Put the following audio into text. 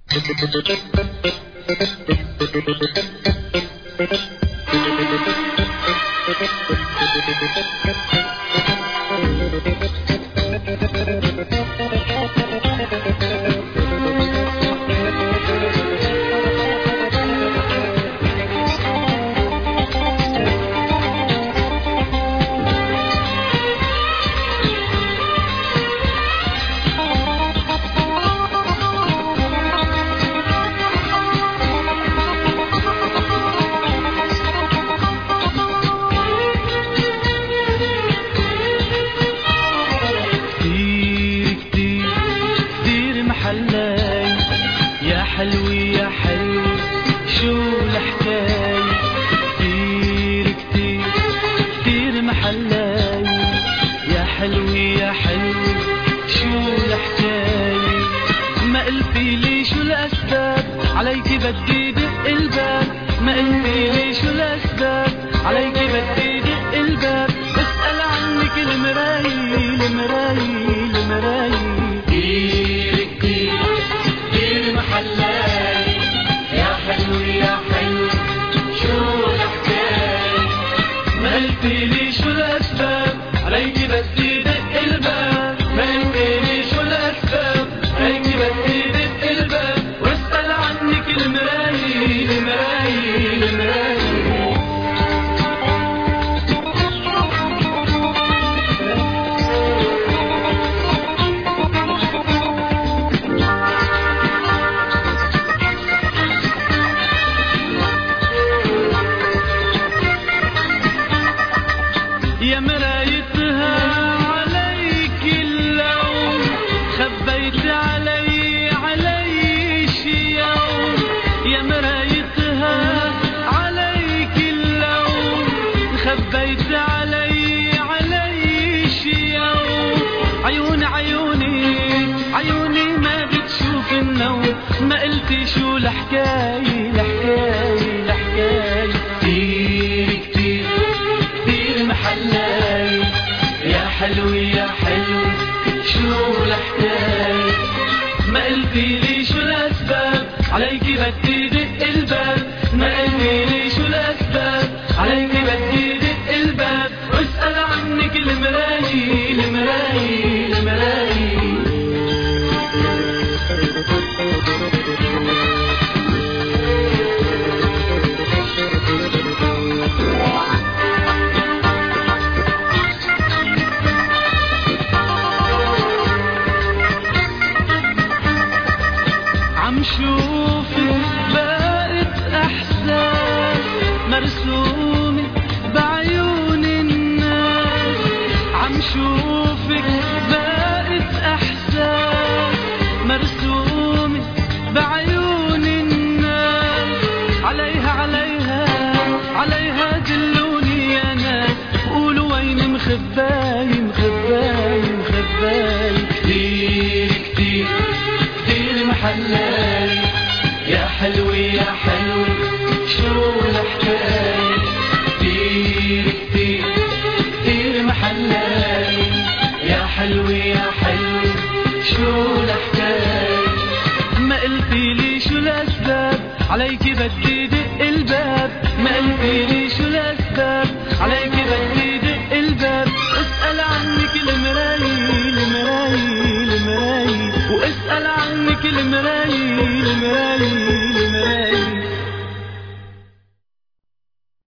يا حلو يا حلو شو الحكاية، كتير كتير كتير محلاي. يا حلو يا حلو شو الحكاية، ما قلتي لي شو الأسباب عليكي بدي دق الباب. ما قلتي لي شو الأسباب عليكي بدي دق الباب. بسأل عنك المراي المراي المراي. قلتيلي شو الأسباب عليكي بدي دق الباب. ما قلتيلي شو الأسباب عليكي بدي دق الباب. واسأل عنك المراي المراي المراي. يا مرايتها عليك اللوم، خبيت علي شي يوم. يا مرايتها عليك اللوم، خبيت علي شي يوم. عيوني عيوني عيوني ما بتشوف النوم. ما قلتي شو الحكاية الحكاية الحكاية. كتير كتير كتير محلاي. يا حلو يا حلو شو الحكاية، ما قلتي لي شو الأسباب عليكي بدي دق الباب. ما قلتي لي شو الأسباب عليكي بدي دق الباب. واسأل عنك المراي المراي المراي. عم شوفك بقت احساس مرسومة بعيون الناس. عم شوفك بقت احساس مرسومة بعيون الناس. عليها عليها عليها دلوني يا ناس، قولوا وين مخباي مخباي مخباي. كتير كتير كتير محلاي. يا حلو يا حلو شو الحكاية. كتير كتير كتير محلاي. يا حلو يا حلو شو الحكاية، ما قلتي لي شو الأسباب عليكي بدي دق الباب. ما قلتي لي شو الأسباب عليكي بدي دق الباب. اسأل عنك المراي المراي المراي. واسأل عنك المراي المراي